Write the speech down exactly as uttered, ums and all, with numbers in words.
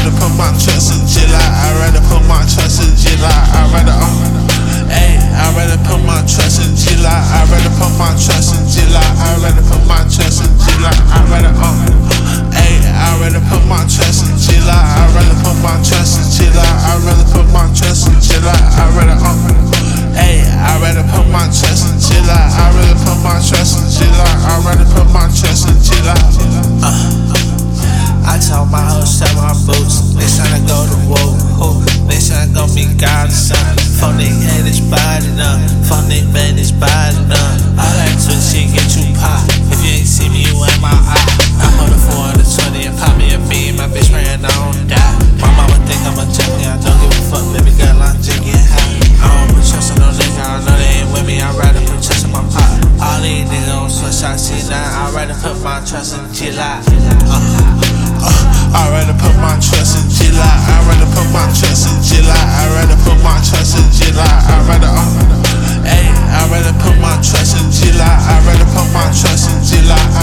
rather put my trust in G-Lock. I'd rather put my trust in G-Lock. I'd rather, uh, ayy, I'd rather put my trust in G-Lock. I'd rather put my trust in G-Lock. I'd rather put my trust in G-Lock. I'd rather, uh, ayy, I'd rather put my trust in G-Lock. I'd rather put my trust in G-Lock. I'd rather put my trust in G-Lock. I'd rather, uh, ayy, I'd rather put my trust in G-Lock. I'd rather put my trust in G-Lock. I'd rather put my trust in G-Lock. Uh. I told my hoe sell my boots. They tryna go to war. Who? They tryna go meet God or something. Fuck they hate this body up. Fuck they made this body up. All that twitch shit get you pop. If you ain't see me, you in my eye. I hold a four hundred twenty and pop me a bean. My bitch praying I don't die. My mama think I'm a junkie. I don't give a fuck, baby girl. I'm just getting high. I don't put trust on no nigga. I know they ain't with me. I'd rather put trust in my pot. All these niggas on switch. I see now. I'd rather put my trust in G-Lock. Uh. Uh, I'd rather put my trust in G-Lock. I'd rather put my trust in G-Lock. I'd rather put my trust in G-Lock. I'd rather, uh, ayy, I'd rather put my trust in G-Lock. I'd rather put my trust in G-Lock.